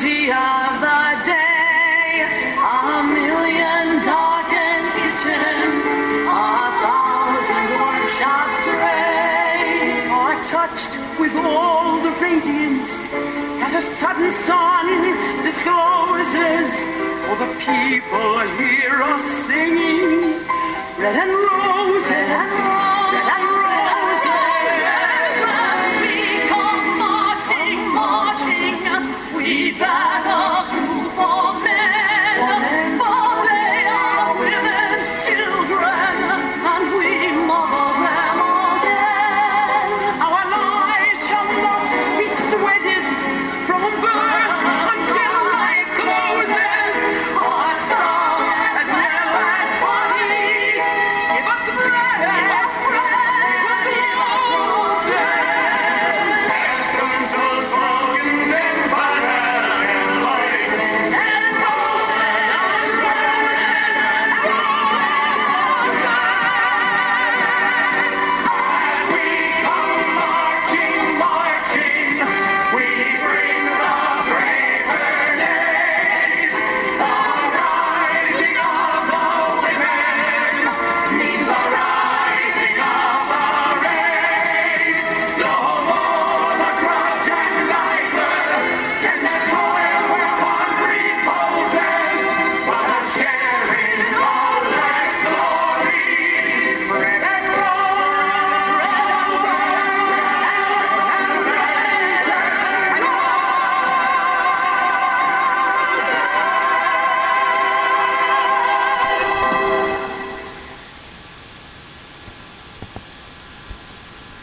beauty of the day. A million darkened kitchens, 1,000 workshops gray are touched with all the radiance that a sudden sun discloses. For the people hear us singing, bread and roses, bread and